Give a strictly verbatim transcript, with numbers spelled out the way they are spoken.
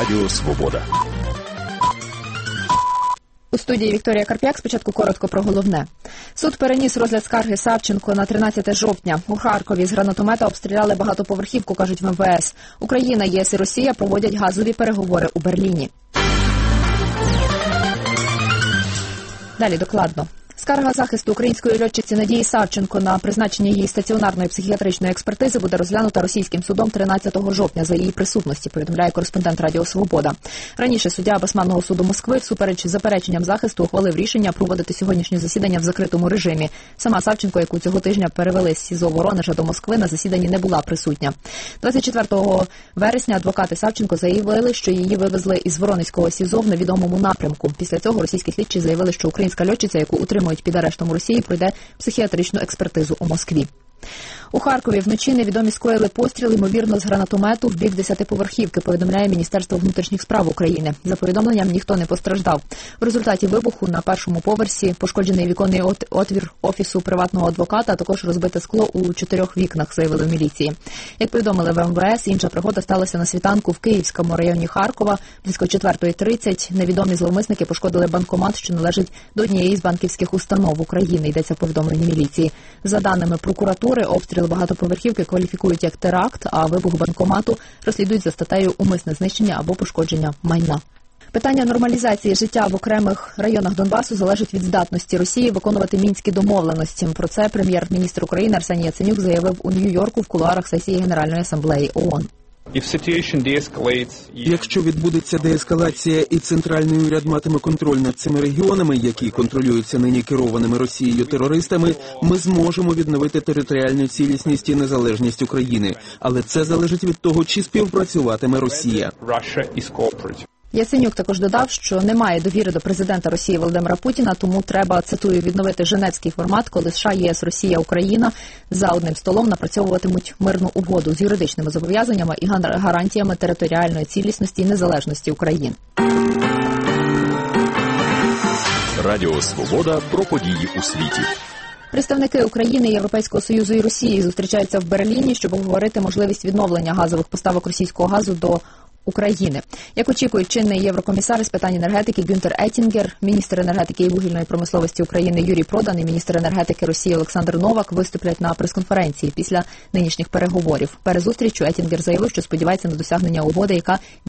Радіо Свобода. У студії Вікторія Карп'як. Спочатку коротко про головне. Суд переніс розгляд скарги Савченко на тринадцяте жовтня. У Харкові з гранатомета обстріляли багатоповерхівку, кажуть в ем ве ес. Україна, ЄС і Росія проводять газові переговори у Берліні. Далі докладно. Скарга захисту української льотчиці Надії Савченко на призначення її стаціонарної психіатричної експертизи буде розглянута російським судом тринадцятого жовтня за її присутності, повідомляє кореспондент Радіо Свобода. Раніше суддя Басманного суду Москви всупереч запереченням захисту ухвалив рішення проводити сьогоднішнє засідання в закритому режимі. Сама Савченко, яку цього тижня перевели з СІЗО Воронежа до Москви, на засіданні не була присутня. двадцять четвертого вересня адвокати Савченко заявили, що її вивезли із Воронезького СІЗО в невідомому напрямку. Після цього російські слідчі заявили, що українська льотчиця, яку утримують під арештом у Росії, пройде психіатричну експертизу у Москві. У Харкові вночі невідомі скоїли постріл, ймовірно, з гранатомету в бік десятиповерхівки, повідомляє Міністерство внутрішніх справ України. За повідомленням, ніхто не постраждав. В результаті вибуху на першому поверсі пошкоджений віконний отвір офісу приватного адвоката, а також розбите скло у чотирьох вікнах, заявили в міліції. Як повідомили в ем ве ес, інша пригода сталася на світанку в Київському районі Харкова. Близько четвертої тридцять невідомі зловмисники пошкодили банкомат, що належить до однієї з банківських установ України, йдеться в повідомленні міліції. За даними прокуратури, обстріл багатоповерхівки кваліфікують як теракт, а вибух банкомату розслідують за статтею «Умисне знищення або пошкодження майна». Питання нормалізації життя в окремих районах Донбасу залежить від здатності Росії виконувати мінські домовленості. Про це прем'єр-міністр України Арсеній Яценюк заявив у Нью-Йорку в кулуарах сесії Генеральної асамблеї ООН. Якщо відбудеться деескалація і центральний уряд матиме контроль над цими регіонами, які контролюються нині керованими Росією терористами, ми зможемо відновити територіальну цілісність і незалежність України. Але це залежить від того, чи співпрацюватиме Росія. Яценюк також додав, що немає довіри до президента Росії Володимира Путіна, тому треба, цитую, відновити женевський формат, коли США, ЄС, Росія, Україна за одним столом напрацьовуватимуть мирну угоду з юридичними зобов'язаннями і гарантіями територіальної цілісності і незалежності України. Радіо Свобода про події у світі. Представники України, Європейського Союзу і Росії зустрічаються в Берліні, щоб обговорити можливість відновлення газових поставок російського газу до України. Як очікують, чинний єврокомісар з питань енергетики Гюнтер Еттінгер, міністр енергетики і вугільної промисловості України Юрій Продан і міністр енергетики Росії Олександр Новак виступлять на прес-конференції після нинішніх переговорів. Перед зустрічю Еттінгер заявив, що сподівається на досягнення угоди, яка